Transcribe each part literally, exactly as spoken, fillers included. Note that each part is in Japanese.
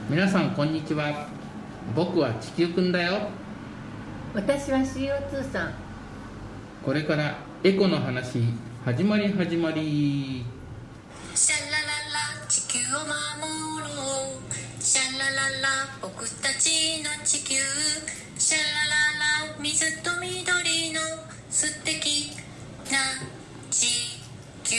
皆さんこんにちは。僕は地球くんだよ。 私は シーオーツー さん。 これからエコの話始まり始まり。 シャラララ地球を守ろう、シャラララ僕たちの地球、シャラララ水と緑の素敵な地球。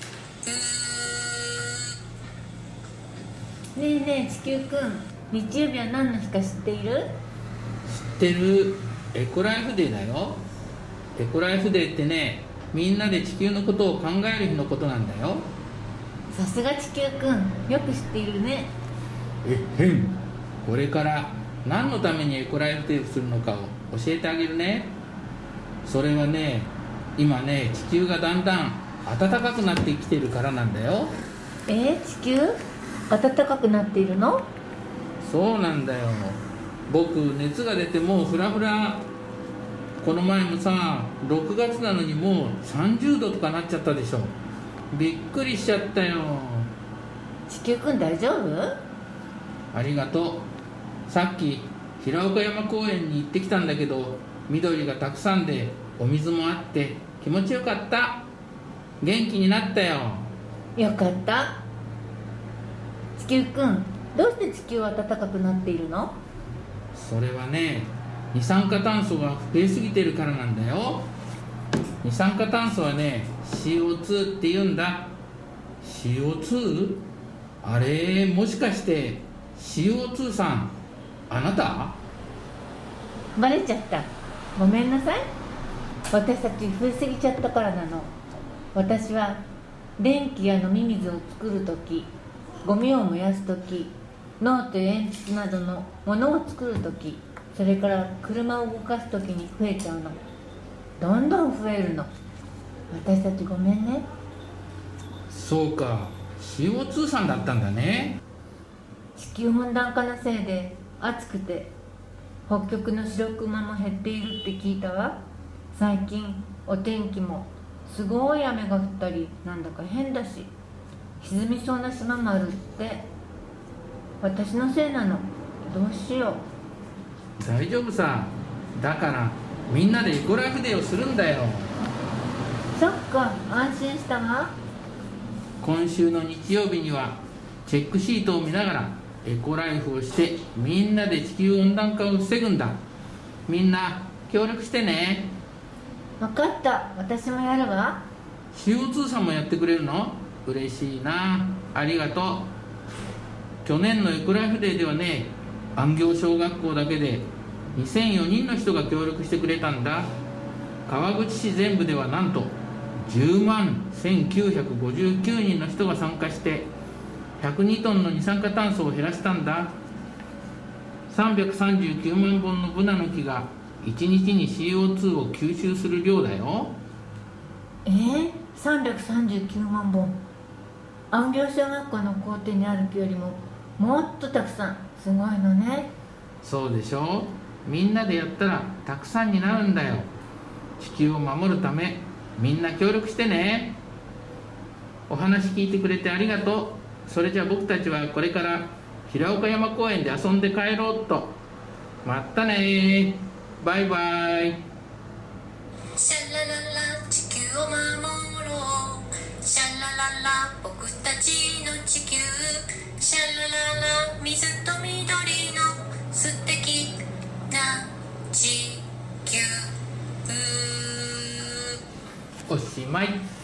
ねえねえ地球くん、日曜日は何の日か知っている？ 知ってる。エコライフデーだよ。エコライフデーってね、みんなで地球のことを考える日のことなんだよ。 さすが地球くん、よく知っているね。 えっへん。これから何のためにエコライフデーをするのかを教えてあげるね。それはね、今ね、地球がだんだん暖かくなってきてるからなんだよ。 えー、地球暖かくなっているの？ そうなんだよ。僕熱が出てもうフラフラ。この前もさ、ろくがつなのにもうさんじゅうどとかなっちゃったでしょ。びっくりしちゃったよ。 地球くん大丈夫？ ありがとう。さっき平岡山公園に行ってきたんだけど、緑がたくさんでお水もあって気持ちよかった。元気になったよ。 よかった。地球くん、どうして地球は暖かくなっているの？ それはね、二酸化炭素が増えすぎてるからなんだよ。二酸化炭素はね、 シーオーツー って言うんだ。 シーオーツー？ あれ、もしかして シーオーツー さん、あなた？ バレちゃった。ごめんなさい。私たち増えすぎちゃったからなの。私は電気や飲み水を作るとき、ゴミを燃やすとき、ノートや鉛筆などのものを作るとき、それから車を動かすときに増えちゃうの。どんどん増えるの。私たちごめんね。 そうか、 シーオーツー さんだったんだね。 地球温暖化のせいで暑くて北極の白クマも減っているって聞いたわ。最近お天気もすごい雨が降ったり、なんだか変だし、沈みそうな島もあるって。私のせいなの。どうしよう。 大丈夫さ。だからみんなでエコライフデーをするんだよ。 そっか、安心したわ。 今週の日曜日にはチェックシートを見ながらエコライフをして、みんなで地球温暖化を防ぐんだ。みんな協力してね。 分かった、私もやるわ。 シーオーツー さんもやってくれるの？嬉しいな。ありがとう。去年のエコライフデーではね、安行小学校だけでにせんよにんの人が協力してくれたんだ。川口市全部ではなんとじゅうまんせんきゅうひゃくごじゅうきゅうにんの人が参加してひゃくにトンの二酸化炭素を減らしたんだ。さんびゃくさんじゅうきゅうまんぼんのブナの木がいちにちに シーオーツー を吸収する量だよ。 えー、さんびゃくさんじゅうきゅうまんぼん。安行小学校の校庭にある木よりももっとたくさん。すごいのね。 そうでしょう。みんなでやったらたくさんになるんだよ。地球を守るためみんな協力してね。お話聞いてくれてありがとう。それじゃあ僕たちはこれから平岡山公園で遊んで帰ろうっと。またね。バイバイ。 シャラララ地球を守ろう、シャラララ僕たちの地球、シャラララ水と緑の素敵な地球。 おしまい。